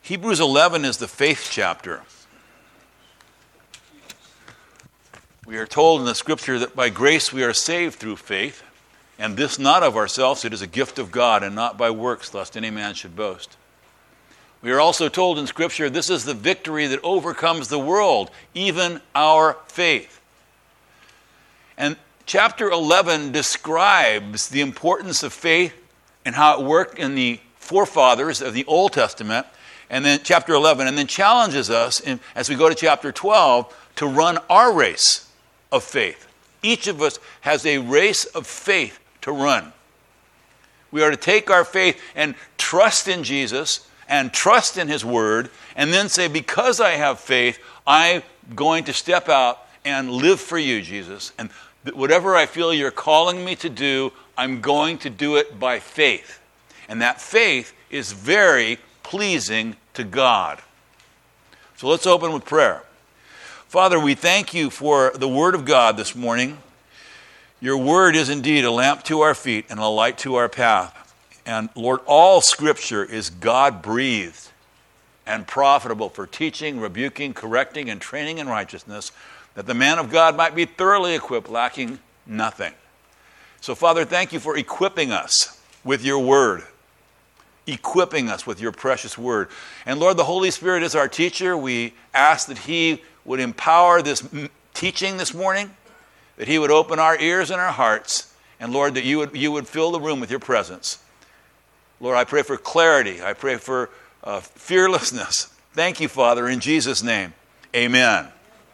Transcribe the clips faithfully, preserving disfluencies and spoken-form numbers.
Hebrews eleven is the faith chapter. We are told in the scripture that by grace we are saved through faith, and this not of ourselves, it is a gift of God, and not by works, lest any man should boast. We are also told in scripture, this is the victory that overcomes the world, even our faith. And chapter eleven describes the importance of faith and how it worked in the forefathers of the Old Testament, and then chapter eleven, and then challenges us, in, as we go to chapter twelve, to run our race of faith. Each of us has a race of faith to run. We are to take our faith and trust in Jesus and trust in his word, and then say, because I have faith, I'm going to step out and live for you, Jesus. And whatever I feel you're calling me to do, I'm going to do it by faith. And that faith is very pleasing to God. So let's open with prayer. Father, we thank you for the word of God this morning. Your word is indeed a lamp to our feet and a light to our path. And Lord, all scripture is God-breathed and profitable for teaching, rebuking, correcting, and training in righteousness, that the man of God might be thoroughly equipped, lacking nothing. So, Father, thank you for equipping us with your word, equipping us with your precious word. And Lord, the Holy Spirit is our teacher. We ask that he would empower this teaching this morning, that he would open our ears and our hearts, and Lord, that you would, you would fill the room with your presence. Lord, I pray for clarity. I pray for uh, fearlessness. Thank you, Father, in Jesus' name. Amen.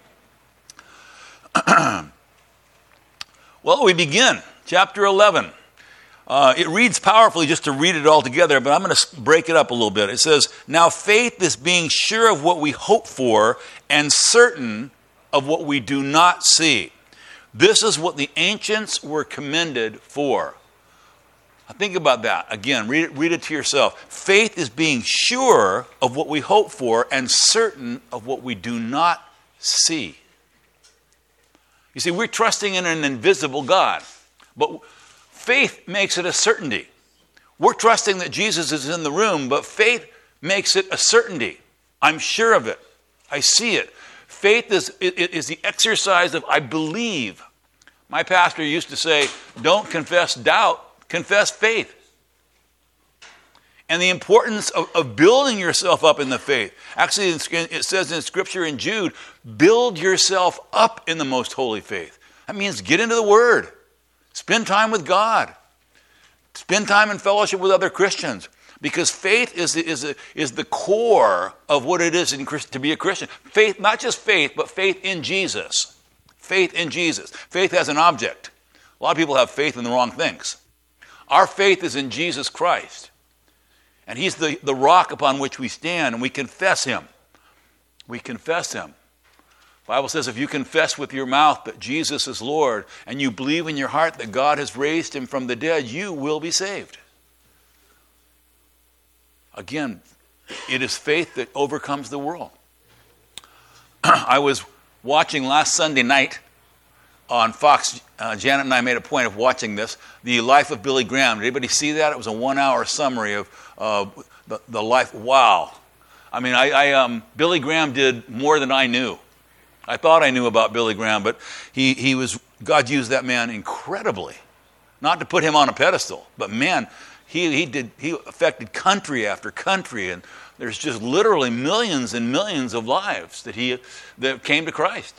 Well, we begin. Chapter eleven. Uh, it reads powerfully just to read it all together, but I'm going to break it up a little bit. It says, now faith is being sure of what we hope for and certain of what we do not see. This is what the ancients were commended for. Now think about that. Again, read it, read it to yourself. Faith is being sure of what we hope for and certain of what we do not see. You see, we're trusting in an invisible God, but faith makes it a certainty. We're trusting that Jesus is in the room, but faith makes it a certainty. I'm sure of it. I see it. Faith is, is the exercise of I believe. My pastor used to say, don't confess doubt, confess faith. And the importance of, of building yourself up in the faith. Actually, it says in Scripture in Jude, build yourself up in the most holy faith. That means get into the Word. Spend time with God. Spend time in fellowship with other Christians. Because faith is the, is the, is the core of what it is in Christ, to be a Christian. Faith, not just faith, but faith in Jesus. Faith in Jesus. Faith has an object. A lot of people have faith in the wrong things. Our faith is in Jesus Christ. And he's the, the rock upon which we stand, and we confess him. We confess him. The Bible says if you confess with your mouth that Jesus is Lord, and you believe in your heart that God has raised him from the dead, you will be saved. Again, it is faith that overcomes the world. I was watching last Sunday night on Fox. Uh, Janet and I made a point of watching this, The Life of Billy Graham. Did anybody see that? It was a one-hour summary of uh, the, the life. Wow. I mean, I, I um, Billy Graham did more than I knew. I thought I knew about Billy Graham, but he, he was, God used that man incredibly. Not to put him on a pedestal, but man, he, he did, he affected country after country, and there's just literally millions and millions of lives that he that came to Christ.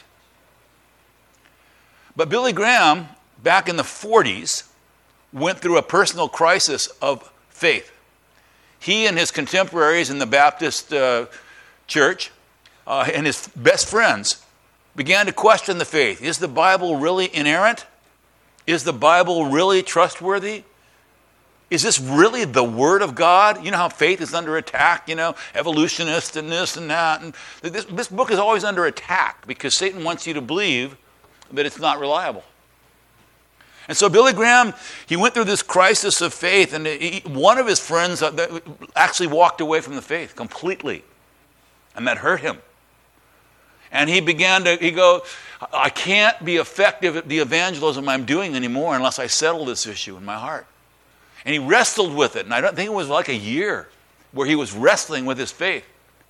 But Billy Graham, back in the forties, went through a personal crisis of faith. He and his contemporaries in the Baptist uh, church uh, and his best friends began to question the faith. Is the Bible really inerrant? Is the Bible really trustworthy? Is this really the Word of God? You know how faith is under attack, you know, evolutionists and this and that. And this, this book is always under attack because Satan wants you to believe that it's not reliable. And so Billy Graham, he went through this crisis of faith, and he, one of his friends actually walked away from the faith completely, and that hurt him. And he began to, he go, I can't be effective at the evangelism I'm doing anymore unless I settle this issue in my heart. And he wrestled with it, and I don't think it was like a year where he was wrestling with his faith.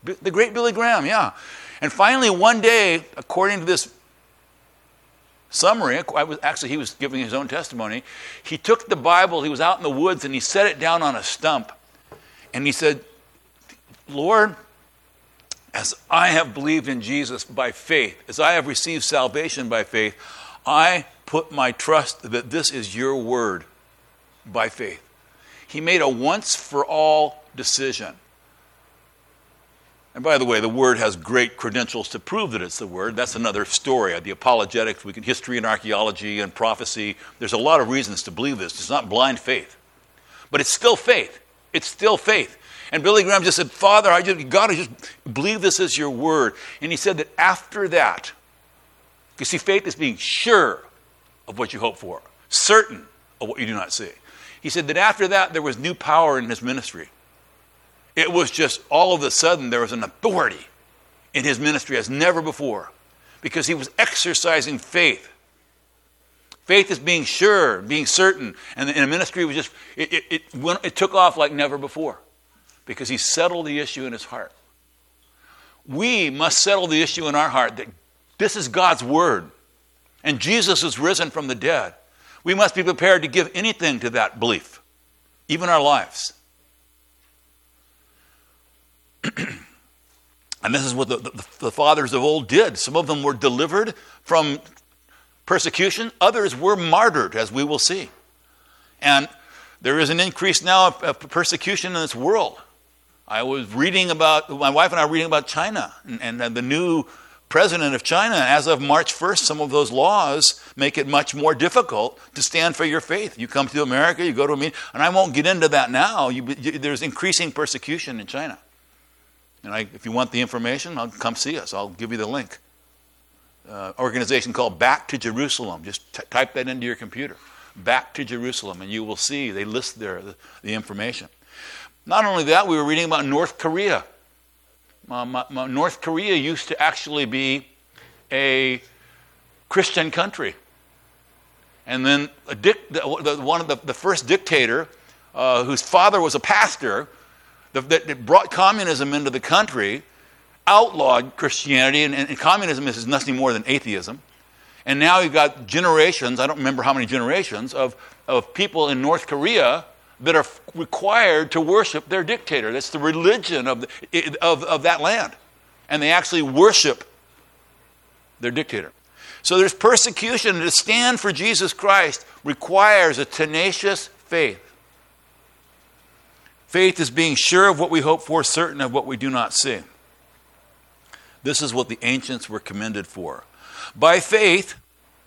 The great Billy Graham, yeah. And finally, one day, according to this summary, I was, actually he was giving his own testimony, he took the Bible, he was out in the woods, and he set it down on a stump. And he said, Lord, as I have believed in Jesus by faith, as I have received salvation by faith, I put my trust that this is your word by faith. He made a once-for-all decision. And by the way, the word has great credentials to prove that it's the word. That's another story. The apologetics, we can history and archaeology and prophecy. There's a lot of reasons to believe this. It's not blind faith. But it's still faith. It's still faith. And Billy Graham just said, Father, I just got to just believe this is your word. And he said that after that, you see, faith is being sure of what you hope for, certain of what you do not see. He said that after that, there was new power in his ministry. It was just all of a sudden there was an authority in his ministry as never before because he was exercising faith. Faith is being sure, being certain. And the ministry was just, it, it, it, went, it took off like never before because he settled the issue in his heart. We must settle the issue in our heart that this is God's word and Jesus is risen from the dead. We must be prepared to give anything to that belief, even our lives. And this is what the, the, the fathers of old did. Some of them were delivered from persecution. Others were martyred, as we will see. And there is an increase now of, of persecution in this world. I was reading about, my wife and I were reading about China and, and the new president of China. As of March first, some of those laws make it much more difficult to stand for your faith. You come to America, you go to a meeting, and I won't get into that now. You, you, there's increasing persecution in China. And I, if you want the information, I'll come see us. I'll give you the link. Uh, organization called Back to Jerusalem. Just t- type that into your computer. Back to Jerusalem, and you will see they list there the, the information. Not only that, we were reading about North Korea. Uh, my, my North Korea used to actually be a Christian country. And then a dic- the, the, one of the, the first dictator, uh, whose father was a pastor, that brought communism into the country, outlawed Christianity, and, and communism is nothing more than atheism. And now you've got generations, I don't remember how many generations, of, of people in North Korea that are required to worship their dictator. That's the religion of, the, of, of that land. And they actually worship their dictator. So there's persecution. To stand for Jesus Christ requires a tenacious faith. Faith is being sure of what we hope for, certain of what we do not see. This is what the ancients were commended for. By faith,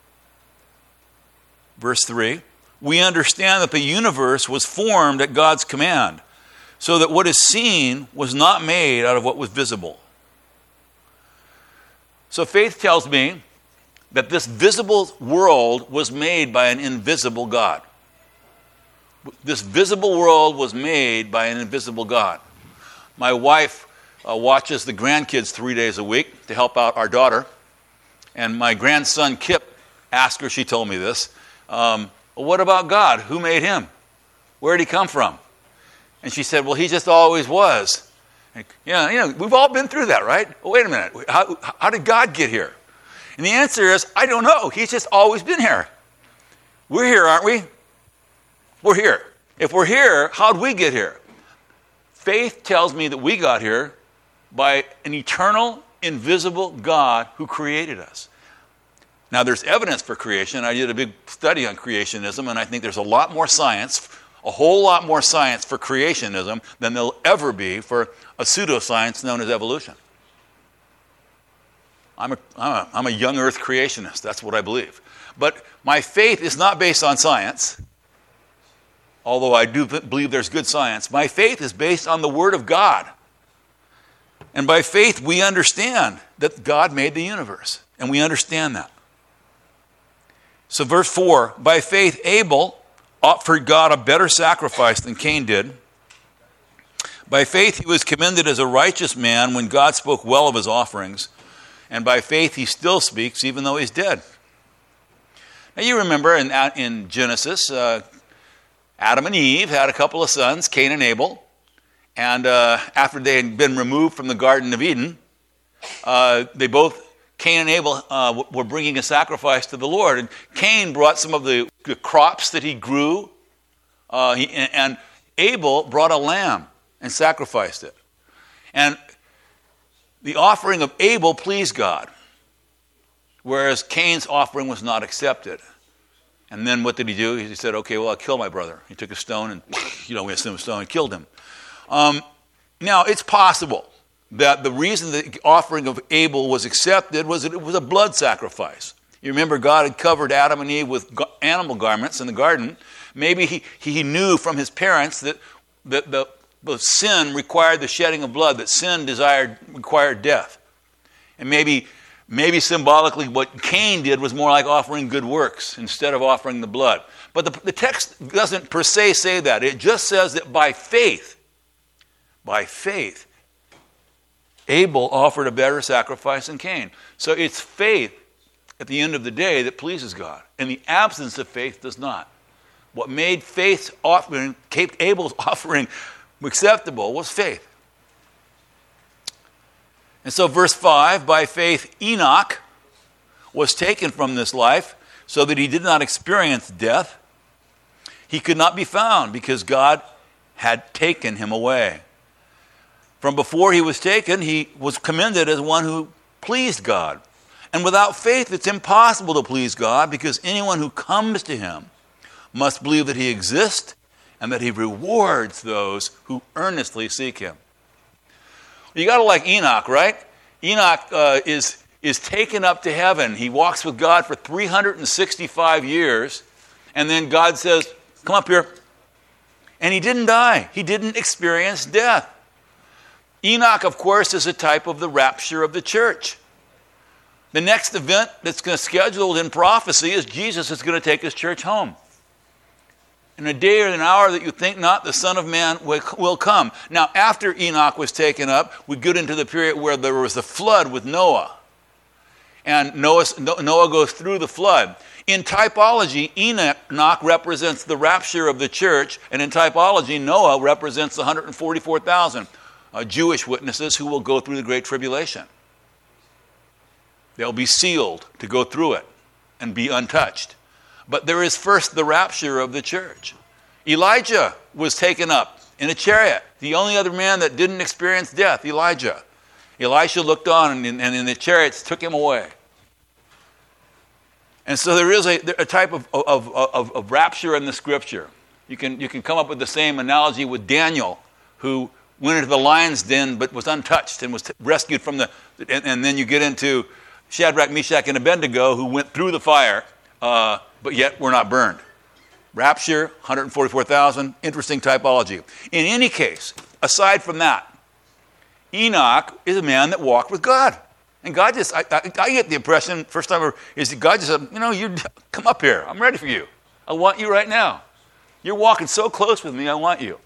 verse three, we understand that the universe was formed at God's command, so that what is seen was not made out of what was visible. So faith tells me that this visible world was made by an invisible God. This visible world was made by an invisible God. My wife uh, watches the grandkids three days a week to help out our daughter. And my grandson Kip asked her, she told me this, um, well, what about God? Who made him? Where did he come from? And she said, well, he just always was. And, yeah, you know, we've all been through that, right? Well, wait a minute. How, how did God get here? And the answer is, I don't know. He's just always been here. We're here, aren't we? We're here. If we're here, how'd we get here? Faith tells me that we got here by an eternal, invisible God who created us. Now, there's evidence for creation. I did a big study on creationism, and I think there's a lot more science, a whole lot more science for creationism than there'll ever be for a pseudoscience known as evolution. I'm a, I'm a, I'm a young earth creationist. That's what I believe. But my faith is not based on science. Although I do believe there's good science, my faith is based on the Word of God. And by faith, we understand that God made the universe. And we understand that. So verse four, by faith, Abel offered God a better sacrifice than Cain did. By faith, he was commended as a righteous man when God spoke well of his offerings. And by faith, he still speaks even though he's dead. Now you remember in, in Genesis, uh, Adam and Eve had a couple of sons, Cain and Abel. And uh, after they had been removed from the Garden of Eden, uh, they both, Cain and Abel, uh, were bringing a sacrifice to the Lord. And Cain brought some of the, the crops that he grew, uh, he, and Abel brought a lamb and sacrificed it. And the offering of Abel pleased God, whereas Cain's offering was not accepted. And then what did he do? He said, okay, well, I'll kill my brother. He took a stone and, you know, we assume a stone and killed him. Um, now, it's possible that the reason the offering of Abel was accepted was that it was a blood sacrifice. You remember God had covered Adam and Eve with animal garments in the garden. Maybe he, he knew from his parents that, that the, the sin required the shedding of blood, that sin desired required death. And maybe maybe symbolically what Cain did was more like offering good works instead of offering the blood. But the, the text doesn't per se say that. It just says that by faith, by faith, Abel offered a better sacrifice than Cain. So it's faith at the end of the day that pleases God. And the absence of faith does not. What made faith's offering, Abel's offering acceptable was faith. And so verse five, by faith Enoch was taken from this life so that he did not experience death. He could not be found because God had taken him away. From before he was taken, he was commended as one who pleased God. And without faith, it's impossible to please God because anyone who comes to him must believe that he exists and that he rewards those who earnestly seek him. You got to like Enoch, right? Enoch uh, is, is taken up to heaven. He walks with God for three hundred sixty-five years, and then God says, come up here. And he didn't die. He didn't experience death. Enoch, of course, is a type of the rapture of the church. The next event that's going to scheduled in prophecy is Jesus is going to take his church home. In a day or an hour that you think not, the Son of Man will come. Now, after Enoch was taken up, we get into the period where there was the flood with Noah. And Noah, Noah goes through the flood. In typology, Enoch represents the rapture of the church, and in typology, Noah represents the one hundred forty-four thousand uh, Jewish witnesses who will go through the Great Tribulation. They'll be sealed to go through it and be untouched. But there is first the rapture of the church. Elijah was taken up in a chariot. The only other man that didn't experience death, Elijah. Elisha looked on and, and in the chariots took him away. And so there is a, a type of, of, of, of rapture in the scripture. You can, you can come up with the same analogy with Daniel, who went into the lion's den but was untouched and was t- rescued from the... And, and then you get into Shadrach, Meshach, and Abednego, who went through the fire, uh, but yet were not burned. Rapture, one hundred forty-four thousand, interesting typology. In any case, aside from that, Enoch is a man that walked with God. And God just, I, I, I get the impression, first time, is that God just said, you know, you come up here. I'm ready for you. I want you right now. You're walking so close with me, I want you.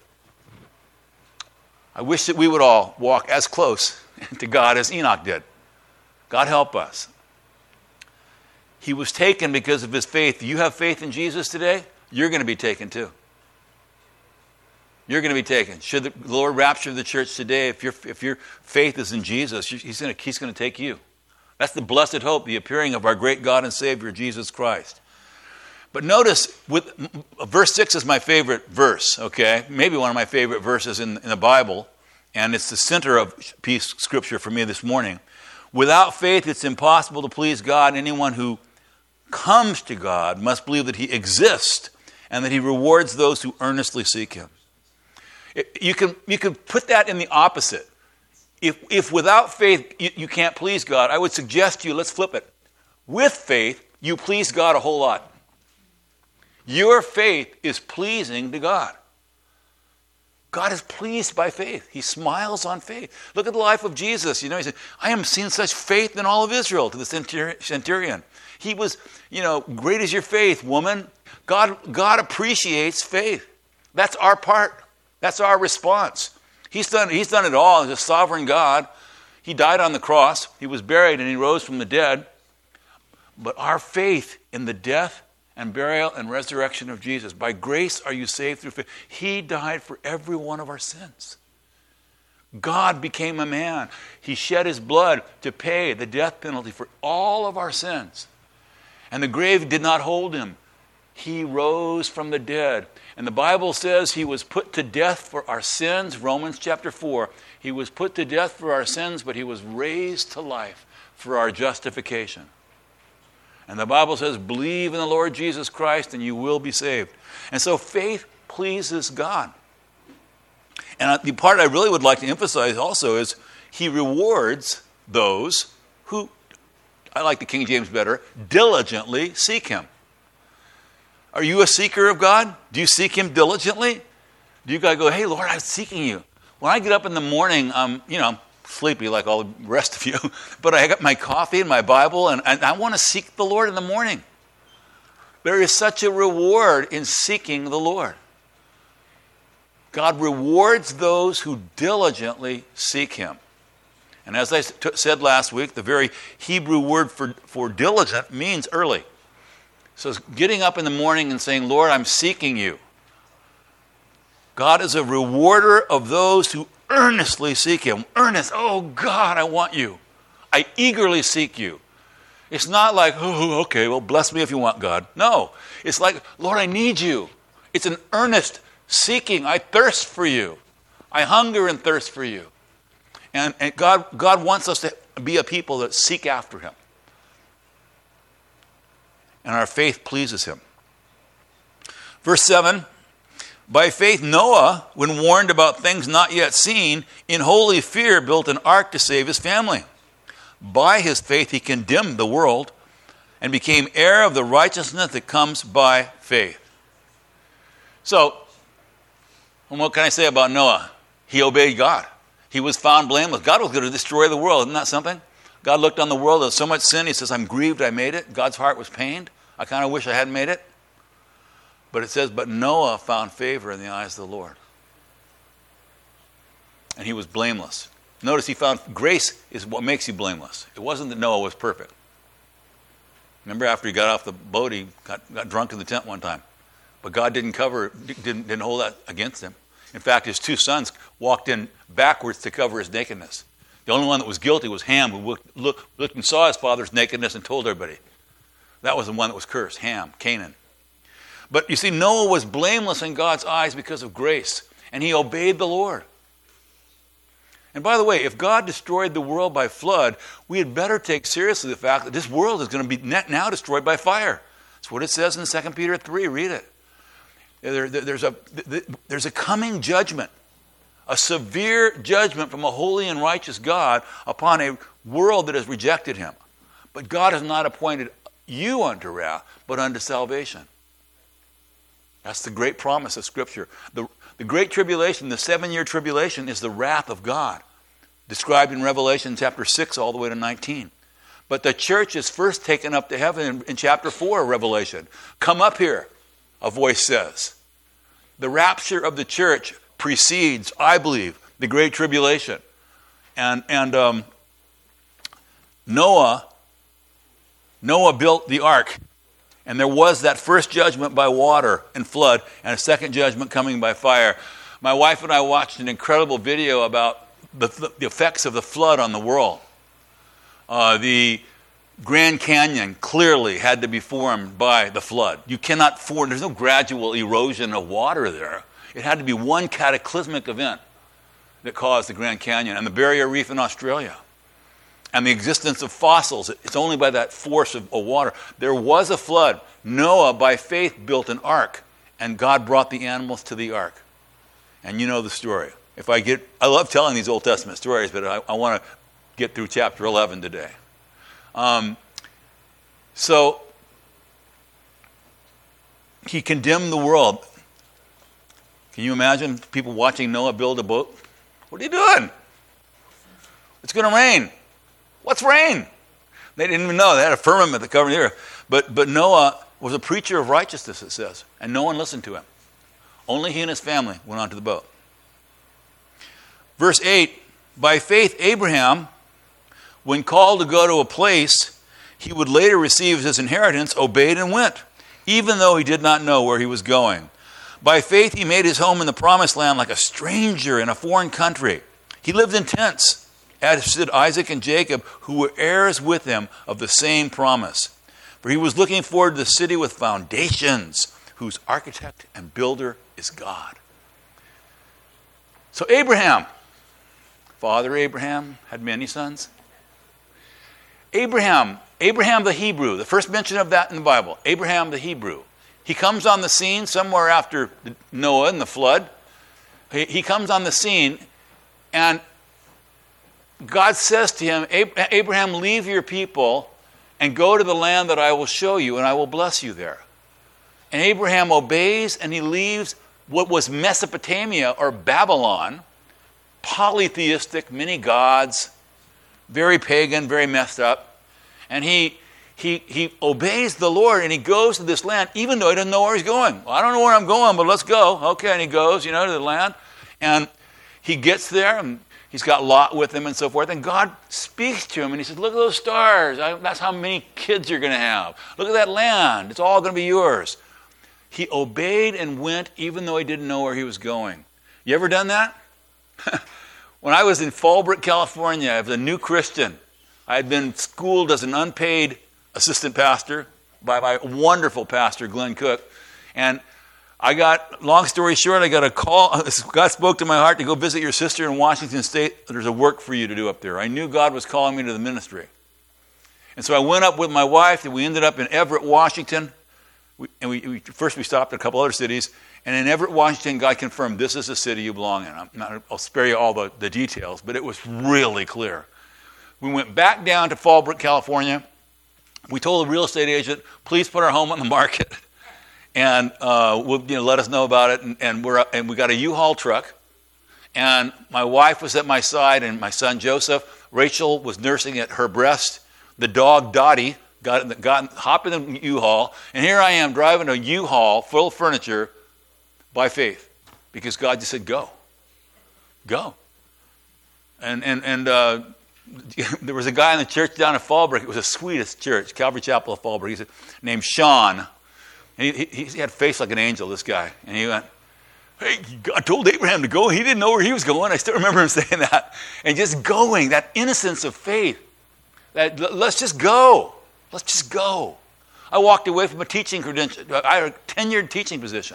I wish that we would all walk as close to God as Enoch did. God help us. He was taken because of his faith. You have faith in Jesus today? You're going to be taken too. You're going to be taken. Should the Lord rapture the church today, if your if your faith is in Jesus, he's going to, he's going to take you. That's the blessed hope, the appearing of our great God and Savior, Jesus Christ. But notice, with verse six is my favorite verse, okay? Maybe one of my favorite verses in, in the Bible, and it's the center of peace scripture for me this morning. Without faith, it's impossible to please God. Anyone who comes to God must believe that he exists and that he rewards those who earnestly seek him. You can, you can put that in the opposite. If, if without faith you, you can't please God, I would suggest to you, let's flip it. With faith, you please God a whole lot. Your faith is pleasing to God. God is pleased by faith. He smiles on faith. Look at the life of Jesus. You know, he said, I haven't seen such faith in all of Israel, to the centurion. He was, you know, great is your faith, woman. God, God appreciates faith. That's our part. That's our response. He's done, he's done it all as a sovereign God. He died on the cross. He was buried and he rose from the dead. But our faith in the death and burial and resurrection of Jesus. By grace are you saved through faith. He died for every one of our sins. God became a man. He shed his blood to pay the death penalty for all of our sins. And the grave did not hold him. He rose from the dead. And the Bible says he was put to death for our sins, Romans chapter four. He was put to death for our sins, but he was raised to life for our justification. And the Bible says, believe in the Lord Jesus Christ and you will be saved. And so faith pleases God. And the part I really would like to emphasize also is he rewards those who, I like the King James better, diligently seek him. Are you a seeker of God? Do you seek him diligently? Do you guys go, hey, Lord, I'm seeking you. When I get up in the morning, I'm, you know, I'm sleepy like all the rest of you, but I got my coffee and my Bible, and, and I want to seek the Lord in the morning. There is such a reward in seeking the Lord. God rewards those who diligently seek him. And as I t- said last week, the very Hebrew word for, for diligent means early. So it's getting up in the morning and saying, Lord, I'm seeking you. God is a rewarder of those who earnestly seek him. Earnest, oh God, I want you. I eagerly seek you. It's not like, oh, okay, well, bless me if you want, God. No, it's like, Lord, I need you. It's an earnest seeking. I thirst for you. I hunger and thirst for you. And, and God, God wants us to be a people that seek after him. And our faith pleases him. Verse seven, by faith Noah, when warned about things not yet seen, in holy fear built an ark to save his family. By his faith he condemned the world and became heir of the righteousness that comes by faith. So, what can I say about Noah? He obeyed God. He was found blameless. God was going to destroy the world. Isn't that something? God looked on the world, there's so much sin, he says, I'm grieved I made it. God's heart was pained. I kind of wish I hadn't made it. But it says, but Noah found favor in the eyes of the Lord. And he was blameless. Notice he found grace is what makes you blameless. It wasn't that Noah was perfect. Remember after he got off the boat, he got, got drunk in the tent one time. But God didn't cover, didn't, didn't hold that against him. In fact, his two sons walked in backwards to cover his nakedness. The only one that was guilty was Ham, who looked, looked, looked and saw his father's nakedness and told everybody. That was the one that was cursed, Ham, Canaan. But you see, Noah was blameless in God's eyes because of grace, and he obeyed the Lord. And by the way, if God destroyed the world by flood, we had better take seriously the fact that this world is going to be now destroyed by fire. That's what it says in Second Peter three. Read it. There, there, there's, a, there's a coming judgment, a severe judgment from a holy and righteous God upon a world that has rejected him. But God has not appointed you unto wrath, but unto salvation. That's the great promise of Scripture. The, the great tribulation, the seven-year tribulation, is the wrath of God, described in Revelation chapter six all the way to nineteen. But the church is first taken up to heaven in, in chapter four of Revelation. Come up here, a voice says. The rapture of the church precedes, I believe, the great tribulation. And, and um, Noah, Noah built the ark. And there was that first judgment by water and flood, and a second judgment coming by fire. My wife and I watched an incredible video about the, the effects of the flood on the world. Uh, the Grand Canyon clearly had to be formed by the flood. You cannot form, there's no gradual erosion of water there. It had to be one cataclysmic event that caused the Grand Canyon, and the Barrier Reef in Australia. And the existence of fossils, it's only by that force of, of water. There was a flood. Noah, by faith, built an ark, and God brought the animals to the ark. And you know the story. If I get, I love telling these Old Testament stories, but I, I want to get through chapter eleven today. Um, so, he condemned the world. Can you imagine people watching Noah build a boat? What are you doing? It's going to rain. What's rain? They didn't even know. They had a firmament that covered the earth. But, but Noah was a preacher of righteousness, it says, and no one listened to him. Only he and his family went onto the boat. Verse eight, by faith Abraham, when called to go to a place he would later receive as his inheritance, obeyed and went, even though he did not know where he was going. By faith he made his home in the promised land like a stranger in a foreign country. He lived in tents, as did Isaac and Jacob, who were heirs with him of the same promise. For he was looking forward to the city with foundations, whose architect and builder is God. So Abraham, Father Abraham, had many sons. Abraham, Abraham the Hebrew, the first mention of that in the Bible, Abraham the Hebrew. He comes on the scene somewhere after Noah and the flood. He, he comes on the scene, and God says to him, Abraham, leave your people and go to the land that I will show you, and I will bless you there. And Abraham obeys, and he leaves what was Mesopotamia or Babylon, polytheistic, many gods, very pagan, very messed up. And he he he obeys the Lord, and he goes to this land, even though he doesn't know where he's going. Well, I don't know where I'm going, but let's go. Okay, and he goes, you know, to the land. And he gets there, and he's got Lot with him and so forth. And God speaks to him, and he says, look at those stars. I, that's how many kids you're going to have. Look at that land. It's all going to be yours. He obeyed and went, even though he didn't know where he was going. You ever done that? When I was in Fallbrook, California, I was a new Christian. I had been schooled as an unpaid assistant pastor by my wonderful pastor, Glenn Cook. And I got, long story short, I got a call. God spoke to my heart to go visit your sister in Washington State. There's a work for you to do up there. I knew God was calling me to the ministry. And so I went up with my wife, and we ended up in Everett, Washington. We, and we, we first we stopped at a couple other cities. And in Everett, Washington, God confirmed, this is the city you belong in. I'm not, I'll spare you all the, the details, but it was really clear. We went back down to Fallbrook, California. We told the real estate agent, please put our home on the market. And uh, we'll, you know, let us know about it. And, and, we're, and we got a U-Haul truck. And my wife was at my side, and my son Joseph. Rachel was nursing at her breast. The dog Dottie got, got hopped in the U-Haul. And here I am driving a U-Haul full of furniture by faith, because God just said, go. Go. And and and uh, there was a guy in the church down in Fallbrook. It was the sweetest church, Calvary Chapel of Fallbrook. He's named Sean. And he, he, he had a face like an angel, this guy. And he went, hey, God told Abraham to go. He didn't know where he was going. I still remember him saying that. And just going, that innocence of faith. That let's just go. Let's just go. I walked away from a teaching credential. I had a tenured teaching position.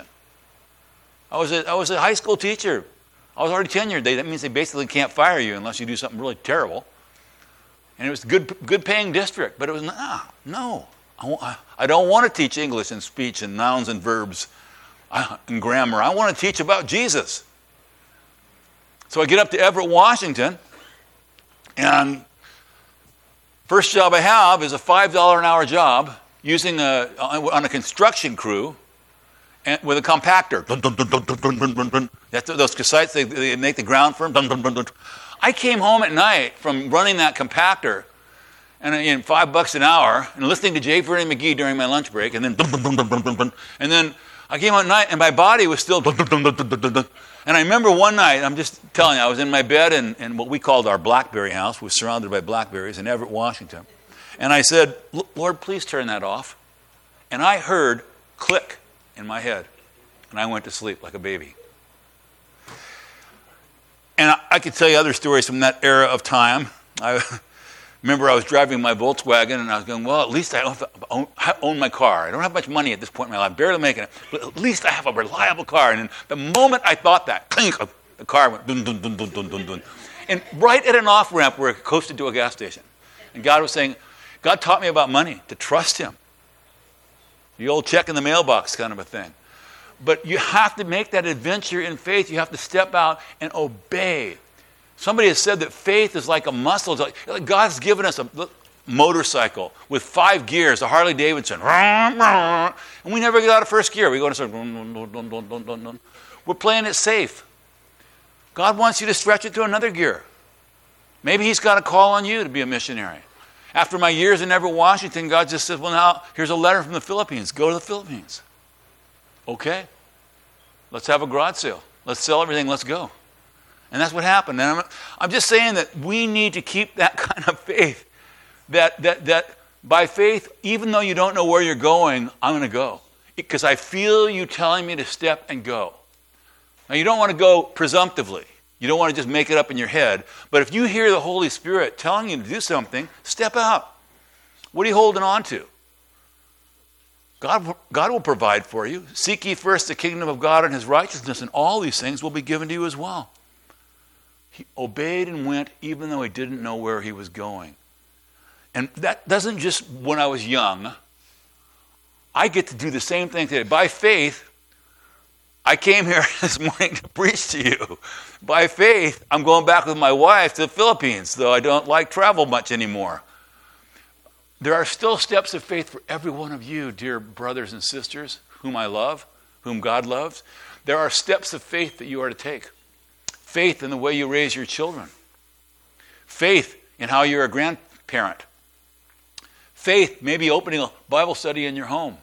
I was a, I was a high school teacher. I was already tenured. They, that means they basically can't fire you unless you do something really terrible. And it was a good, good paying district. But it was, nah, no. I, I don't want to teach English and speech and nouns and verbs and grammar. I want to teach about Jesus. So I get up to Everett, Washington. And first job I have is a five dollars an hour job using a, on a construction crew. And with a compactor. Dun, dun, dun, dun, dun, dun, dun, dun. That's those cassettes they, they make the ground firm. Dun, dun, dun, dun. I came home at night from running that compactor, and in five bucks an hour, and listening to J. Vernon McGee during my lunch break, and then dun, dun, dun, dun, dun, dun, dun. And then I came home at night, and my body was still dun, dun, dun, dun, dun, dun, dun. And I remember one night, I'm just telling you, I was in my bed in, in what we called our Blackberry house, was surrounded by blackberries in Everett, Washington. And I said, Lord, please turn that off. And I heard click in my head, and I went to sleep like a baby. And I, I could tell you other stories from that era of time. I remember I was driving my Volkswagen, and I was going, well, at least I own, I own my car. I don't have much money at this point in my life, barely making it, but at least I have a reliable car. And the moment I thought that, clink, the car went dun, dun, dun, dun, dun, dun, dun. And right at an off-ramp where it coasted to a gas station. And God was saying, God taught me about money, to trust him. The old check in the mailbox kind of a thing. But you have to make that adventure in faith. You have to step out and obey. Somebody has said that faith is like a muscle. It's like God's given us a motorcycle with five gears, a Harley Davidson. And we never get out of first gear. We go to we're playing it safe. God wants you to stretch it to another gear. Maybe he's got a call on you to be a missionary. After my years in Everett, Washington, God just says, well, now, here's a letter from the Philippines. Go to the Philippines. Okay. Let's have a garage sale. Let's sell everything. Let's go. And that's what happened. And I'm, I'm just saying that we need to keep that kind of faith. That, that, that by faith, even though you don't know where you're going, I'm going to go. Because I feel you telling me to step and go. Now, you don't want to go presumptively. You don't want to just make it up in your head. But if you hear the Holy Spirit telling you to do something, step out. What are you holding on to? God, God will provide for you. Seek ye first the kingdom of God and his righteousness, and all these things will be given to you as well. He obeyed and went even though he didn't know where he was going. And that doesn't just when I was young. I get to do the same thing today. By faith, I came here this morning to preach to you. By faith, I'm going back with my wife to the Philippines, though I don't like travel much anymore. There are still steps of faith for every one of you, dear brothers and sisters, whom I love, whom God loves. There are steps of faith that you are to take. Faith in the way you raise your children. Faith in how you're a grandparent. Faith, maybe opening a Bible study in your home.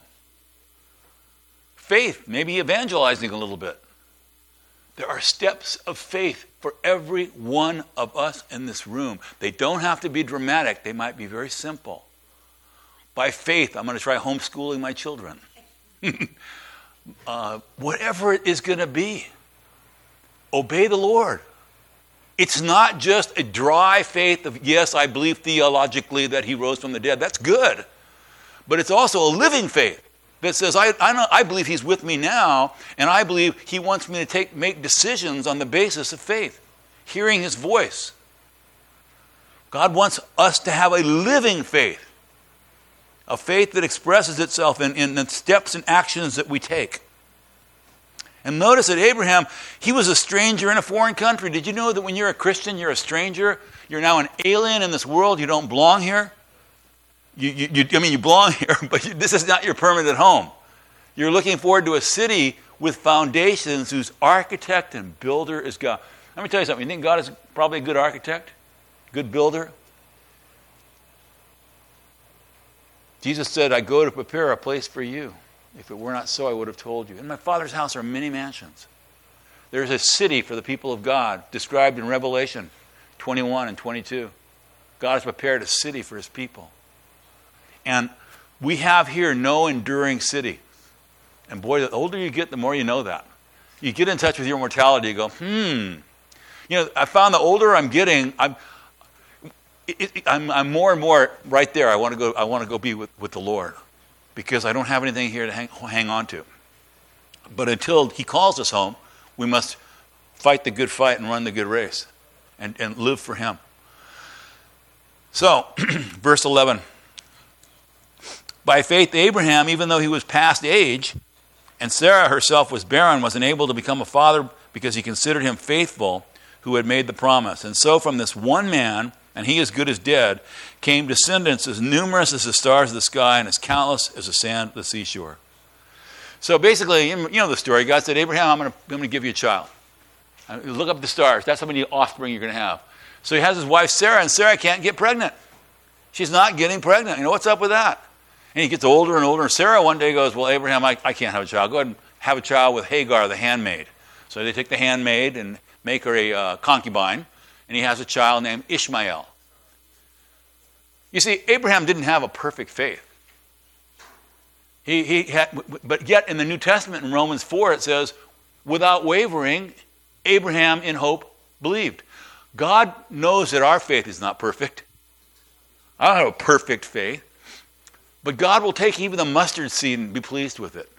Faith, maybe evangelizing a little bit. There are steps of faith for every one of us in this room. They don't have to be dramatic. They might be very simple. By faith, I'm going to try homeschooling my children. uh, whatever it is going to be, obey the Lord. It's not just a dry faith of, yes, I believe theologically that he rose from the dead. That's good. But it's also a living faith that says, I, I, know, I believe he's with me now, and I believe he wants me to take, make decisions on the basis of faith, hearing his voice. God wants us to have a living faith, a faith that expresses itself in, in the steps and actions that we take. And notice that Abraham, he was a stranger in a foreign country. Did you know that when you're a Christian, you're a stranger? You're now an alien in this world. You don't belong here. You, you, you, I mean, you belong here, but you, this is not your permanent home. You're looking forward to a city with foundations whose architect and builder is God. Let me tell you something. You think God is probably a good architect? Good builder? Jesus said, I go to prepare a place for you. If it were not so, I would have told you. In my Father's house are many mansions. There's a city for the people of God, described in Revelation twenty-one and twenty-two. God has prepared a city for his people. And we have here no enduring city. And boy, the older you get, the more you know that. You get in touch with your mortality, you go, hmm. You know, I found the older I'm getting, I'm, it, it, I'm, I'm more and more right there. I want to go. I want to go be with, with the Lord, because I don't have anything here to hang, hang on to. But until he calls us home, we must fight the good fight and run the good race, and, and live for him. So, verse eleven. By faith, Abraham, even though he was past age, and Sarah herself was barren, was unable to become a father because he considered him faithful who had made the promise. And so from this one man, and he as good as dead, came descendants as numerous as the stars of the sky and as countless as the sand of the seashore. So basically, you know the story. God said, Abraham, I'm going to, I'm going to give you a child. Look up the stars. That's how many offspring you're going to have. So he has his wife Sarah, and Sarah can't get pregnant. She's not getting pregnant. You know, what's up with that? And he gets older and older. And Sarah one day goes, well, Abraham, I, I can't have a child. Go ahead and have a child with Hagar, the handmaid. So they take the handmaid and make her a uh, concubine. And he has a child named Ishmael. You see, Abraham didn't have a perfect faith. He, he had, but yet in the New Testament, in Romans four, it says, without wavering, Abraham in hope believed. God knows that our faith is not perfect. I don't have a perfect faith. But God will take even the mustard seed and be pleased with it.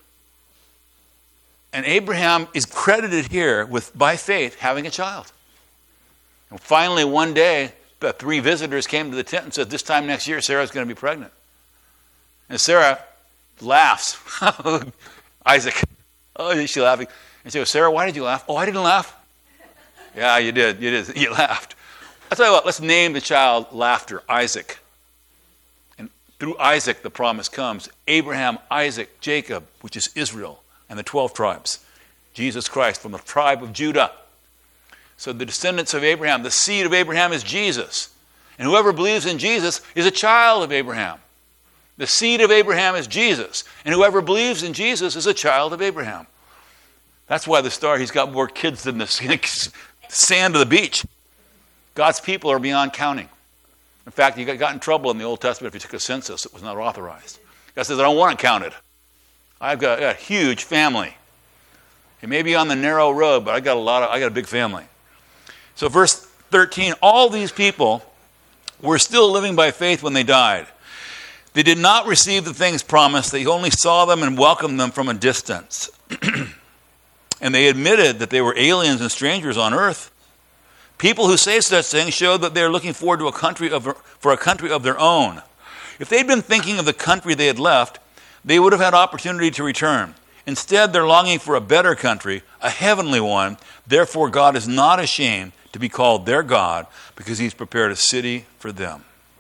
And Abraham is credited here with, by faith, having a child. And finally, one day, the three visitors came to the tent and said, this time next year, Sarah's going to be pregnant. And Sarah laughs. Isaac. Oh, is she laughing? And she goes, Sarah, why did you laugh? Oh, I didn't laugh. Yeah, you did. You did. You laughed. I'll tell you what, let's name the child Laughter, Isaac. Through Isaac, the promise comes. Abraham, Isaac, Jacob, which is Israel, and the twelve tribes. Jesus Christ from the tribe of Judah. So the descendants of Abraham, the seed of Abraham is Jesus. And whoever believes in Jesus is a child of Abraham. The seed of Abraham is Jesus. And whoever believes in Jesus is a child of Abraham. That's why the star, he's got more kids than the sand of the beach. God's people are beyond counting. In fact, you got in trouble in the Old Testament if you took a census. It was not authorized. God says, I don't want it counted. I've got, I got a huge family. It may be on the narrow road, but I got a lot of, I got a big family. So verse thirteen, all these people were still living by faith when they died. They did not receive the things promised. They only saw them and welcomed them from a distance. And they admitted that they were aliens and strangers on earth. People who say such things show that they're looking forward to a country of, for a country of their own. If they'd been thinking of the country they had left, they would have had opportunity to return. Instead, they're longing for a better country, a heavenly one. Therefore, God is not ashamed to be called their God, because he's prepared a city for them.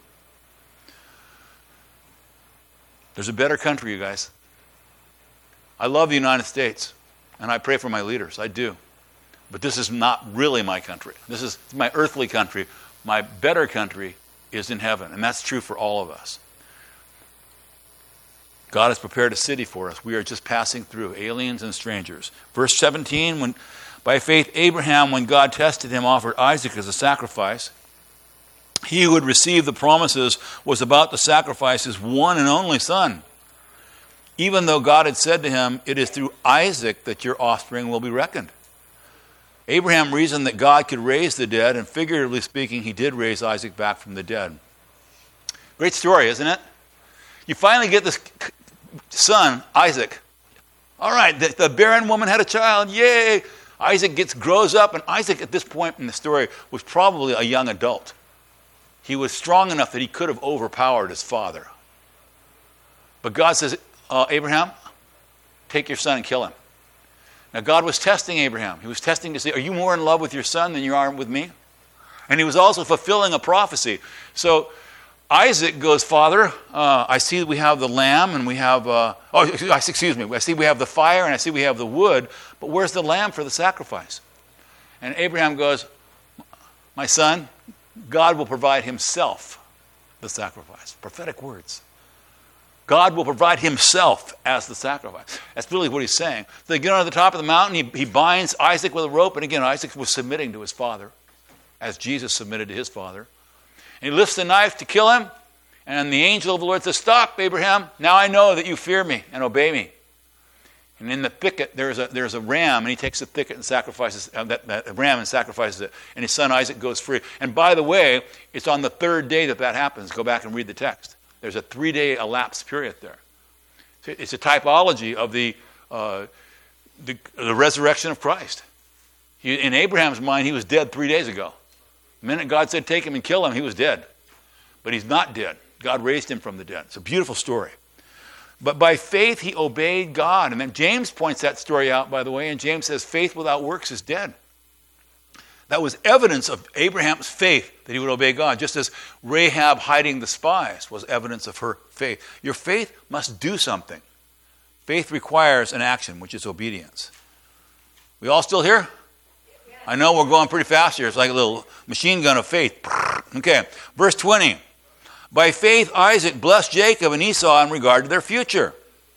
There's a better country, you guys. I love the United States, and I pray for my leaders. I do. But this is not really my country. This is my earthly country. My better country is in heaven, and that's true for all of us. God has prepared a city for us. We are just passing through, aliens and strangers. Verse seventeen, when by faith Abraham, when God tested him, offered Isaac as a sacrifice. He who had received the promises was about to sacrifice his one and only son, even though God had said to him, "It is through Isaac that your offspring will be reckoned." Abraham reasoned that God could raise the dead, and figuratively speaking, he did raise Isaac back from the dead. Great story, isn't it? You finally get this son, Isaac. All right, the, the barren woman had a child. Yay! Isaac gets grows up, and Isaac at this point in the story was probably a young adult. He was strong enough that he could have overpowered his father. But God says, uh, Abraham, take your son and kill him. Now, God was testing Abraham. He was testing to see, are you more in love with your son than you are with me? And he was also fulfilling a prophecy. So Isaac goes, Father, uh, I see we have the lamb and we have, uh, oh, excuse me, I see we have the fire and I see we have the wood, but where's the lamb for the sacrifice? And Abraham goes, my son, God will provide himself the sacrifice. Prophetic words. God will provide himself as the sacrifice. That's really what he's saying. So they get on the top of the mountain. He, he binds Isaac with a rope. And again, Isaac was submitting to his father, as Jesus submitted to his father. And he lifts the knife to kill him. And the angel of the Lord says, stop, Abraham. Now I know that you fear me and obey me. And in the thicket, there's a, there's a ram. And he takes the thicket and sacrifices uh, that, that ram and sacrifices it. And his son Isaac goes free. And by the way, it's on the third day that that happens. Go back and read the text. There's a three-day elapsed period there. It's a typology of the, uh, the, the resurrection of Christ. He, in Abraham's mind, he was dead three days ago. The minute God said, take him and kill him, he was dead. But he's not dead. God raised him from the dead. It's a beautiful story. But by faith, he obeyed God. And then James points that story out, by the way, and James says, faith without works is dead. That was evidence of Abraham's faith that he would obey God, just as Rahab hiding the spies was evidence of her faith. Your faith must do something. Faith requires an action, which is obedience. We all still here? I know we're going pretty fast here. It's like a little machine gun of faith. Okay, verse twenty. By faith, Isaac blessed Jacob and Esau in regard to their future.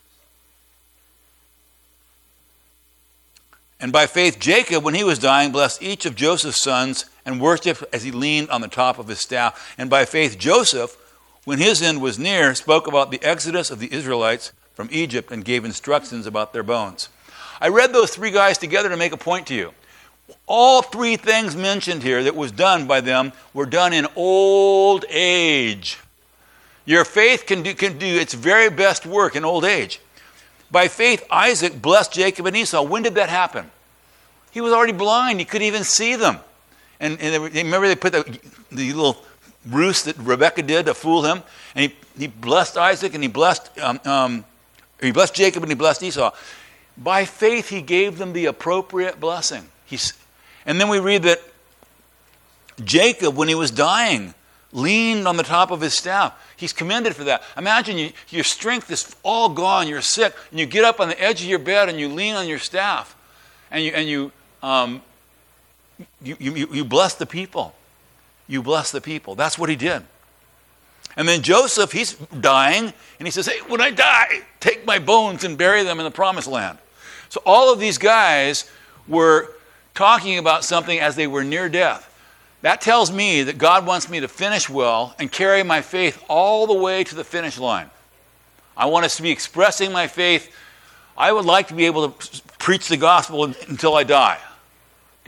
And by faith, Jacob, when he was dying, blessed each of Joseph's sons and worshipped as he leaned on the top of his staff. And by faith, Joseph, when his end was near, spoke about the exodus of the Israelites from Egypt and gave instructions about their bones. I read those three guys together to make a point to you. All three things mentioned here that was done by them were done in old age. Your faith can do, can do its very best work in old age. By faith, Isaac blessed Jacob and Esau. When did that happen? He was already blind. He couldn't even see them. And, and they, remember they put the, the little ruse that Rebekah did to fool him? And he, he blessed Isaac and he blessed, um, um, he blessed Jacob and he blessed Esau. By faith, he gave them the appropriate blessing. He's, and then we read that Jacob, when he was dying, leaned on the top of his staff. He's commended for that. Imagine you, your strength is all gone. You're sick, and you get up on the edge of your bed and you lean on your staff, and you and you um, you, you you bless the people. You bless the people. That's what he did. And then Joseph, he's dying, and he says, "Hey, when I die, take my bones and bury them in the promised land." So all of these guys were talking about something as they were near death. That tells me that God wants me to finish well and carry my faith all the way to the finish line. I want us to be expressing my faith. I would like to be able to preach the gospel until I die.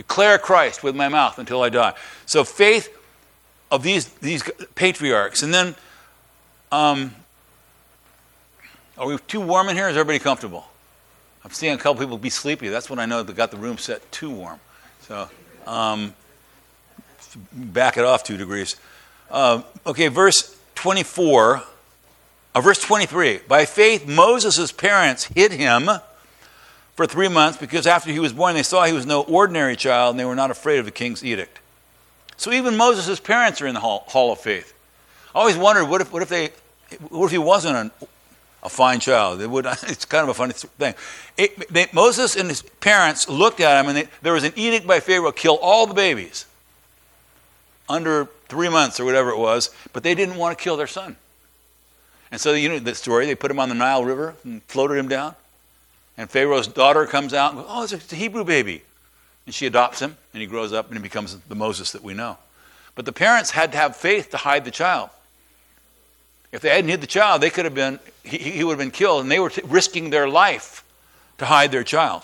declare Christ with my mouth until I die. So faith of these, these patriarchs. And then, um, are we too warm in here? Is everybody comfortable? I'm seeing a couple people be sleepy. That's when I know they got the room set too warm. So, um, back it off two degrees. Uh, okay, verse twenty-four, uh, verse twenty-three. By faith, Moses' parents hid him for three months because after he was born, they saw he was no ordinary child and they were not afraid of the king's edict. So even Moses' parents are in the hall, hall of faith. I always wondered, what if, what if they, what if he wasn't an a fine child? They would. It's kind of a funny thing. It, they, Moses and his parents looked at him, and they, there was an edict by Pharaoh: kill all the babies under three months or whatever it was. But they didn't want to kill their son, and so you know the story. They put him on the Nile River and floated him down. And Pharaoh's daughter comes out and goes, "Oh, it's a, it's a Hebrew baby," and she adopts him, and he grows up and he becomes the Moses that we know. But the parents had to have faith to hide the child. If they hadn't hid the child, they could have been, he, he would have been killed, and they were t- risking their life to hide their child.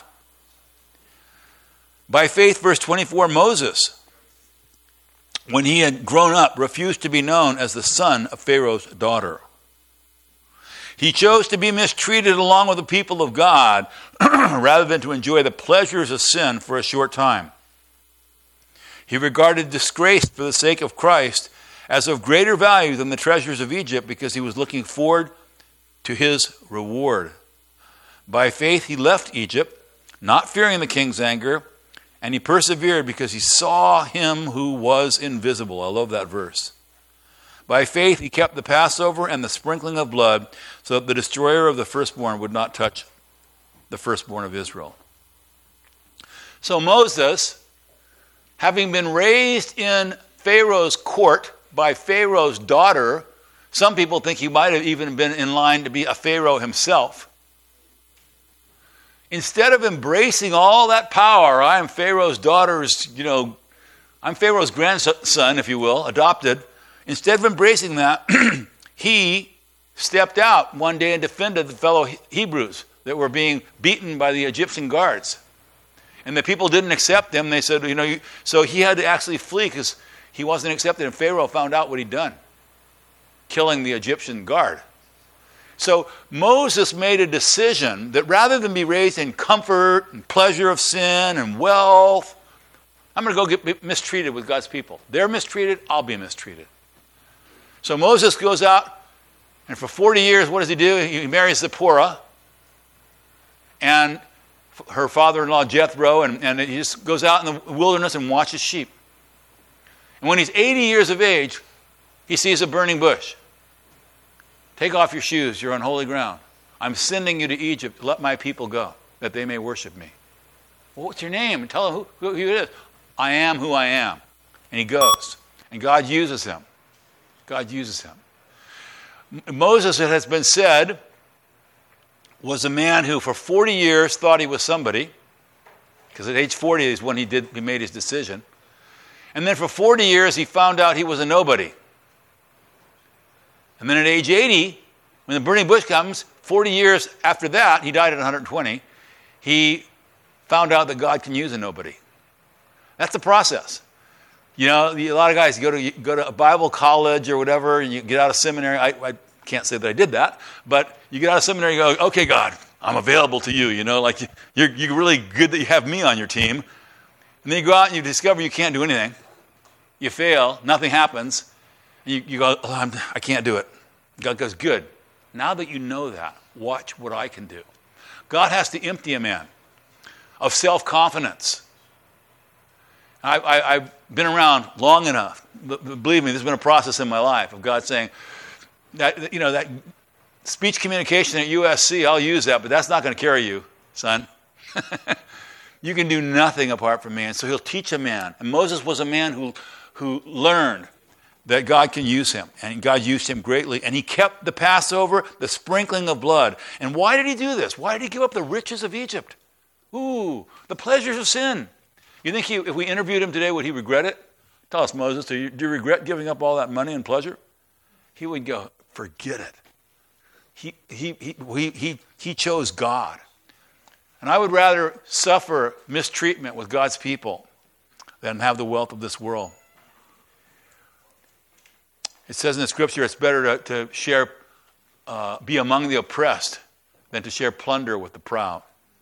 By faith, verse twenty-four, Moses, when he had grown up, refused to be known as the son of Pharaoh's daughter. He chose to be mistreated along with the people of God rather than to enjoy the pleasures of sin for a short time. He regarded disgrace for the sake of Christ as of greater value than the treasures of Egypt because he was looking forward to his reward. By faith he left Egypt, not fearing the king's anger, and he persevered because he saw him who was invisible. I love that verse. By faith he kept the Passover and the sprinkling of blood so that the destroyer of the firstborn would not touch the firstborn of Israel. So Moses, having been raised in Pharaoh's court by Pharaoh's daughter, some people think he might have even been in line to be a Pharaoh himself. Instead of embracing all that power, I am Pharaoh's daughter's, you know, I'm Pharaoh's grandson, if you will, adopted. Instead of embracing that, he stepped out one day and defended the fellow Hebrews that were being beaten by the Egyptian guards. And the people didn't accept him. They said, you know, you, so he had to actually flee because he wasn't accepted. And Pharaoh found out what he'd done, killing the Egyptian guard. So Moses made a decision that rather than be raised in comfort and pleasure of sin and wealth, I'm going to go get mistreated with God's people. They're mistreated, I'll be mistreated. So Moses goes out, and for forty years, what does he do? He marries Zipporah, and her father-in-law Jethro, and, and he just goes out in the wilderness and watches sheep. And when he's eighty years of age, he sees a burning bush. Take off your shoes, you're on holy ground. I'm sending you to Egypt. Let my people go, that they may worship me. Well, what's your name? Tell them who, who it is. I am who I am. And he goes. And God uses him. God uses him. Moses, it has been said, was a man who for forty years thought he was somebody, because at age forty is when he did he made his decision. And then for forty years he found out he was a nobody. And then at age eighty, when the burning bush comes, forty years after that, he died at one hundred twenty, he found out that God can use a nobody. That's the process. You know, a lot of guys go to you go to a Bible college or whatever, and you get out of seminary. I, I can't say that I did that, but you get out of seminary and go, okay, God, I'm available to you. You know, like you're, you're really good that you have me on your team. And then you go out and you discover you can't do anything. You fail, nothing happens. And you, you go, oh, I'm, I can't do it. God goes, good. Now that you know that, watch what I can do. God has to empty a man of self-confidence. I, I, I've been around long enough. Believe me, there's been a process in my life of God saying, that you know, that speech communication at U S C, I'll use that, but that's not going to carry you, son. You can do nothing apart from me. And so he'll teach a man. And Moses was a man who, who learned that God can use him. And God used him greatly. And he kept the Passover, the sprinkling of blood. And why did he do this? Why did he give up the riches of Egypt? Ooh, the pleasures of sin. You think he, if we interviewed him today, would he regret it? Tell us, Moses, do you, do you regret giving up all that money and pleasure? He would go, forget it. He, he, he, he, he, he chose God. And I would rather suffer mistreatment with God's people than have the wealth of this world. It says in the scripture it's better to, to share, uh, be among the oppressed than to share plunder with the proud.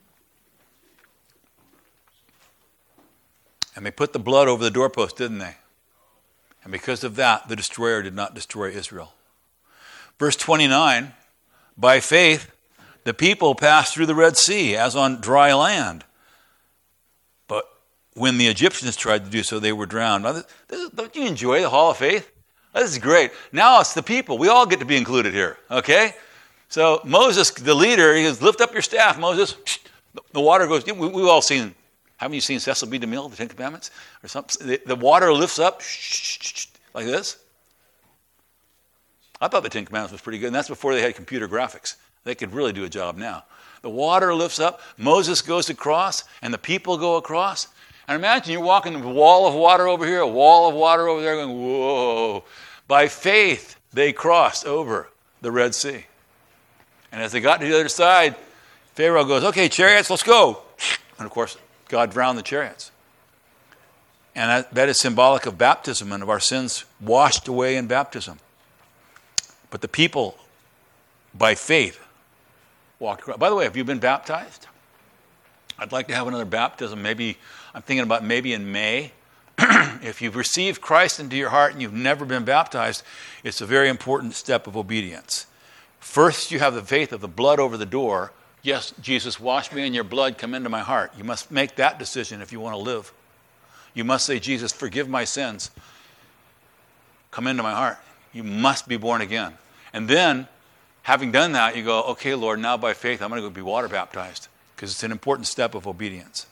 And they put the blood over the doorpost, didn't they? And because of that, the destroyer did not destroy Israel. Verse twenty-nine, by faith, the people passed through the Red Sea as on dry land. But when the Egyptians tried to do so, they were drowned. Now, this, this, don't you enjoy the Hall of Faith? This is great. Now it's the people. We all get to be included here, okay? So Moses, the leader, he goes, lift up your staff, Moses. The water goes, we, we've all seen, haven't you seen Cecil B. DeMille, the Ten Commandments? Or something? The, the water lifts up like this. I thought the Ten Commandments was pretty good, and that's before they had computer graphics. They could really do a job now. The water lifts up, Moses goes across, and the people go across. And imagine you're walking a wall of water over here, a wall of water over there, going, whoa. By faith, they crossed over the Red Sea. And as they got to the other side, Pharaoh goes, okay, chariots, let's go. And of course, God drowned the chariots. And that, that is symbolic of baptism and of our sins washed away in baptism. But the people, by faith, walked across. By the way, have you been baptized? I'd like to have another baptism. Maybe, I'm thinking about maybe in May. If you've received Christ into your heart and you've never been baptized, it's a very important step of obedience. First, you have the faith of the blood over the door. Yes, Jesus, wash me in your blood, come into my heart. You must make that decision if you want to live. You must say, Jesus, forgive my sins. Come into my heart. You must be born again. And then, having done that, you go, okay, Lord, now by faith, I'm going to go be water baptized, because it's an important step of obedience.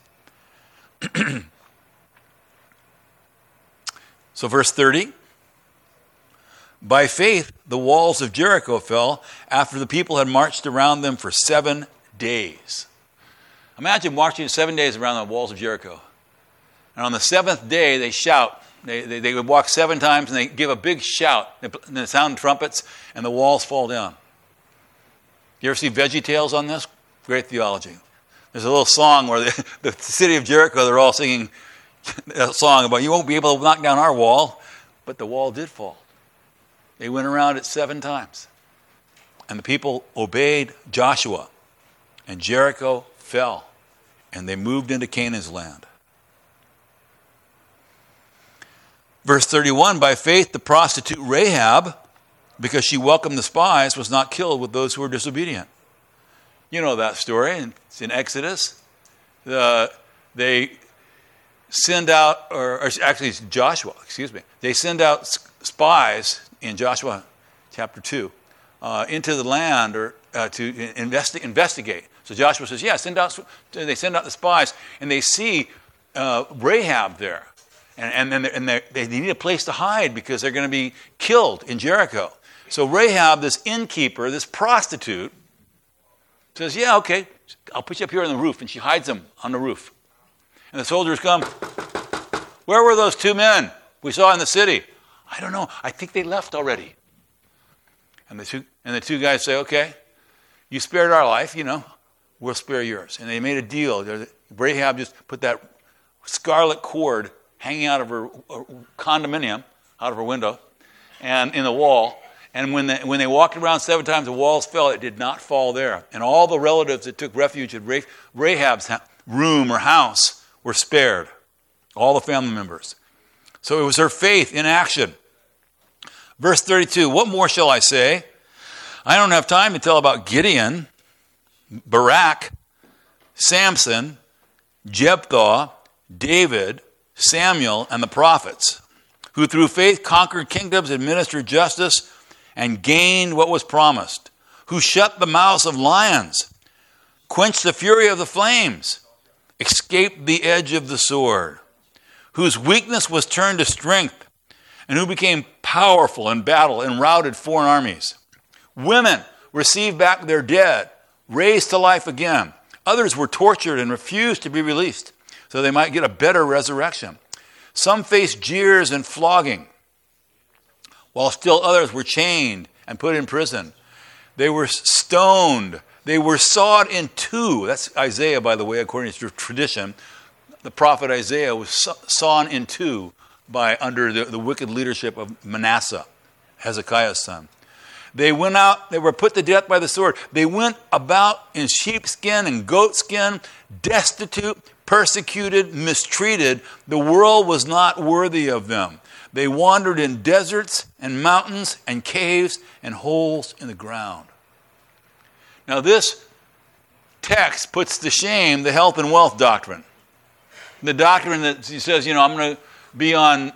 So verse thirty, by faith, the walls of Jericho fell after the people had marched around them for seven days. Imagine marching seven days around the walls of Jericho. And on the seventh day, they shout. They, they, they would walk seven times, and they give a big shout. And they sound trumpets, and the walls fall down. You ever see VeggieTales on this? Great theology. There's a little song where the, the city of Jericho, they're all singing a song about, you won't be able to knock down our wall. But the wall did fall. They went around it seven times. And the people obeyed Joshua. And Jericho fell. And they moved into Canaan's land. Verse thirty-one, by faith the prostitute Rahab, because she welcomed the spies, was not killed with those who were disobedient. You know that story. It's in Exodus. The, they send out, or, or actually it's Joshua, excuse me. They send out spies in Joshua chapter two uh, into the land or uh, to investi- investigate. So Joshua says, yeah, send out. They send out the spies, and they see uh, Rahab there. And, and then and they need a place to hide because they're going to be killed in Jericho. So Rahab, this innkeeper, this prostitute, says, yeah, okay, I'll put you up here on the roof. And she hides them on the roof. And the soldiers come, where were those two men we saw in the city? I don't know. I think they left already. And the two, and the two guys say, okay, you spared our life, you know, we'll spare yours. And they made a deal. Rahab just put that scarlet cord hanging out of her condominium, out of her window, and in the wall. And when they, when they walked around seven times, the walls fell. It did not fall there. And all the relatives that took refuge at Rahab's room or house were spared. All the family members. So it was her faith in action. Verse thirty-two, what more shall I say? I don't have time to tell about Gideon, Barak, Samson, Jephthah, David, Samuel, and the prophets, who through faith conquered kingdoms, administered justice, and gained what was promised, who shut the mouths of lions, quenched the fury of the flames, escaped the edge of the sword, whose weakness was turned to strength, and who became powerful in battle and routed foreign armies. Women received back their dead, raised to life again. Others were tortured and refused to be released, so they might get a better resurrection. Some faced jeers and flogging, while still others were chained and put in prison. They were stoned. They were sawed in two. That's Isaiah, by the way, according to tradition. the prophet Isaiah was sawn in two by under the, the wicked leadership of Manasseh, Hezekiah's son. They went out, they were put to death by the sword. They went about in sheepskin and goatskin, destitute, persecuted, mistreated. The world was not worthy of them. They wandered in deserts and mountains and caves and holes in the ground. Now this text puts to shame the health and wealth doctrine. The doctrine that he says, you know, I'm going to be on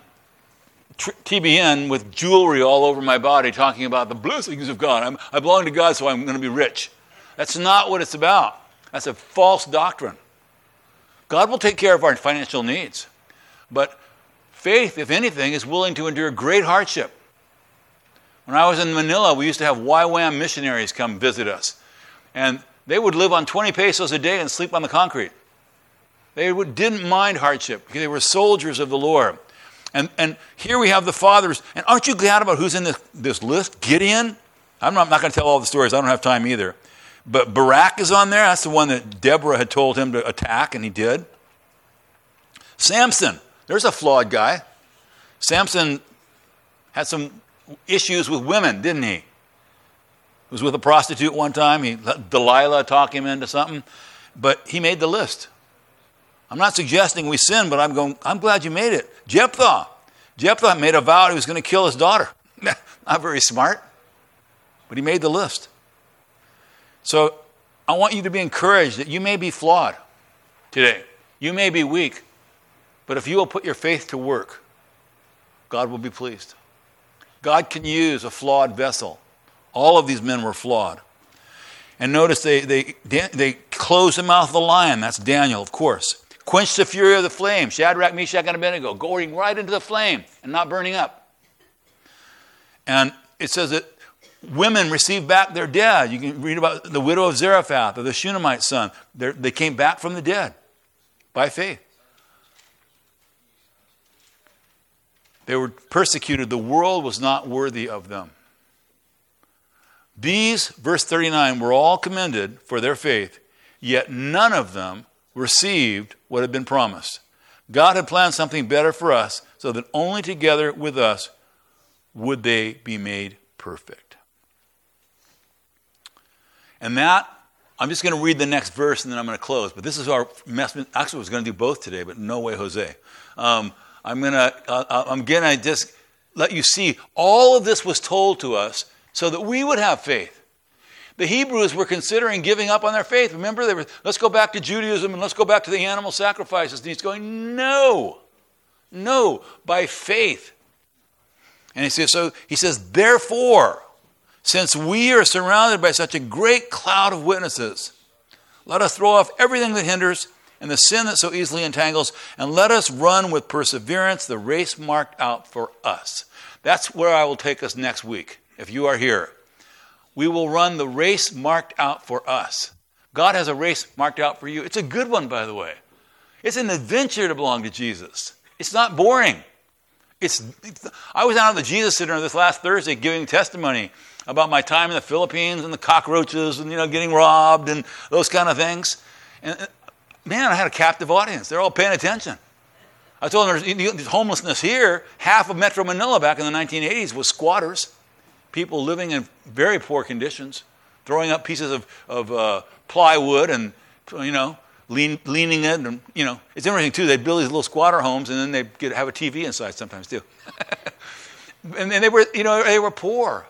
T B N with jewelry all over my body talking about the blessings of God. I'm, I belong to God, so I'm going to be rich. That's not what it's about. That's a false doctrine. God will take care of our financial needs. But faith, if anything, is willing to endure great hardship. When I was in Manila, we used to have Y WAM missionaries come visit us. And they would live on twenty pesos a day and sleep on the concrete. They would, didn't mind hardship because they were soldiers of the Lord. And and here we have the fathers. And aren't you glad about who's in this, this list? Gideon? I'm not, I'm not going to tell all the stories. I don't have time either. But Barak is on there. That's the one that Deborah had told him to attack, and he did. Samson. There's a flawed guy. Samson had some issues with women, didn't he? He was with a prostitute one time. He let Delilah talk him into something. But he made the list. I'm not suggesting we sin, but I'm going, I'm glad you made it. Jephthah. Jephthah made a vow he was going to kill his daughter. Not very smart, but he made the list. So I want you to be encouraged that you may be flawed today. You may be weak, but if you will put your faith to work, God will be pleased. God can use a flawed vessel. All of these men were flawed. And notice they, they, they closed the mouth of the lion. That's Daniel, of course. Quenched the fury of the flame. Shadrach, Meshach, and Abednego going right into the flame and not burning up. And it says that women received back their dead. You can read about the widow of Zarephath or the Shunammite son. They're, they came back from the dead by faith. They were persecuted. The world was not worthy of them. These, verse thirty-nine, were all commended for their faith, yet none of them received what had been promised. God had planned something better for us, so that only together with us would they be made perfect. And that, I'm just going to read the next verse and then I'm going to close. But this is our message. Actually, I was going to do both today, but no way, Jose. Um, I'm going to, uh, I'm going to just let you see all of this was told to us so that we would have faith. The Hebrews were considering giving up on their faith. Remember, they were, let's go back to Judaism and let's go back to the animal sacrifices. And he's going, no, no, by faith. And he says, so he says, therefore, since we are surrounded by such a great cloud of witnesses, let us throw off everything that hinders and the sin that so easily entangles, and let us run with perseverance the race marked out for us. That's where I will take us next week, if you are here. We will run the race marked out for us. God has a race marked out for you. It's a good one, by the way. It's an adventure to belong to Jesus. It's not boring. It's. it's I was out at the Jesus Center this last Thursday giving testimony about my time in the Philippines and the cockroaches and, you know, getting robbed and those kind of things. And man, I had a captive audience. They're all paying attention. I told them there's homelessness here. Half of Metro Manila back in the nineteen eighties was squatters. People living in very poor conditions, throwing up pieces of, of uh, plywood and, you know, lean, leaning it. And, you know, it's interesting, too. They'd build these little squatter homes, and then they'd get, have a T V inside sometimes, too. and, and they were, you know, they were poor.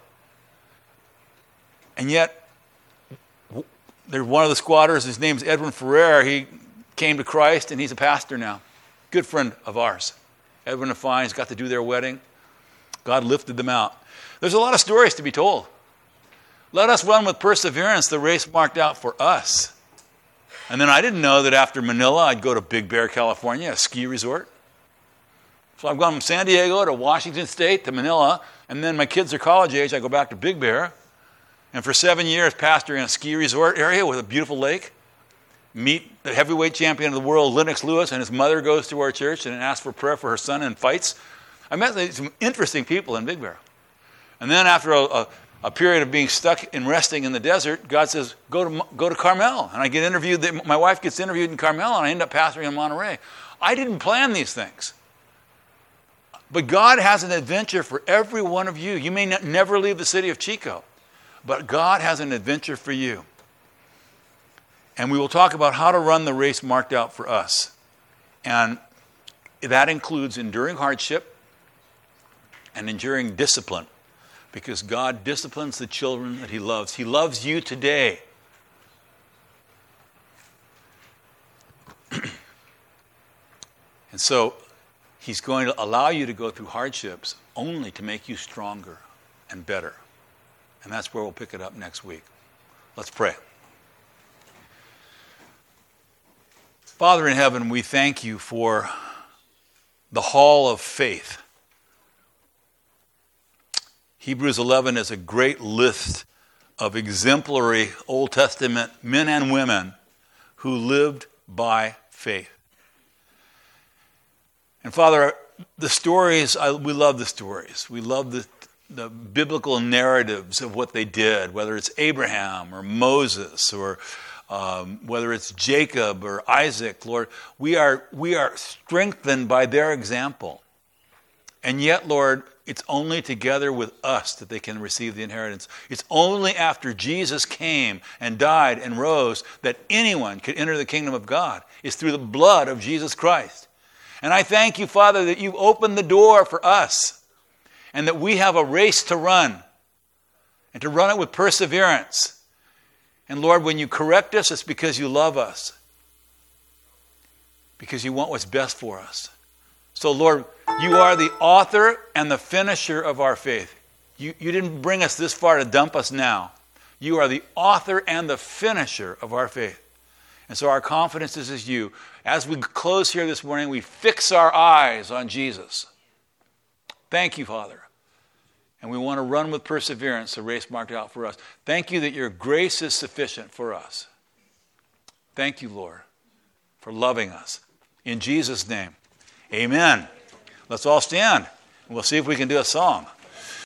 And yet, there's one of the squatters, his name's Edwin Ferrer. He came to Christ, and he's a pastor now. Good friend of ours. Edwin and Fine's got to do their wedding. God lifted them out. There's a lot of stories to be told. Let us run with perseverance the race marked out for us. And then I didn't know that after Manila, I'd go to Big Bear, California, a ski resort. So I've gone from San Diego to Washington State to Manila, and then my kids are college age, I go back to Big Bear. And for seven years, pastor in a ski resort area with a beautiful lake. Meet the heavyweight champion of the world, Lennox Lewis, and his mother goes to our church and asks for prayer for her son and fights. I met some interesting people in Big Bear. And then after a, a, a period of being stuck and resting in the desert, God says, go to go to Carmel. And I get interviewed. My wife gets interviewed in Carmel, and I end up pastoring in Monterey. I didn't plan these things. But God has an adventure for every one of you. You may not, never leave the city of Chico, but God has an adventure for you. And we will talk about how to run the race marked out for us. And that includes enduring hardship and enduring discipline, because God disciplines the children that he loves. He loves you today. And so he's going to allow you to go through hardships only to make you stronger and better. And that's where we'll pick it up next week. Let's pray. Father in heaven, we thank you for the hall of faith. Hebrews eleven is a great list of exemplary Old Testament men and women who lived by faith. And Father, the stories, I, we love the stories. We love the, the biblical narratives of what they did, whether it's Abraham or Moses or um, whether it's Jacob or Isaac. Lord, we are, we are strengthened by their example. And yet, Lord, it's only together with us that they can receive the inheritance. It's only after Jesus came and died and rose that anyone could enter the kingdom of God. It's through the blood of Jesus Christ. And I thank you, Father, that you've opened the door for us and that we have a race to run and to run it with perseverance. And Lord, when you correct us, it's because you love us, because you want what's best for us. So, Lord, you are the author and the finisher of our faith. You, you didn't bring us this far to dump us now. You are the author and the finisher of our faith. And so our confidence is in you. As we close here this morning, we fix our eyes on Jesus. Thank you, Father. And we want to run with perseverance the race marked out for us. Thank you that your grace is sufficient for us. Thank you, Lord, for loving us. In Jesus' name, amen. Let's all stand. We'll see if we can do a song.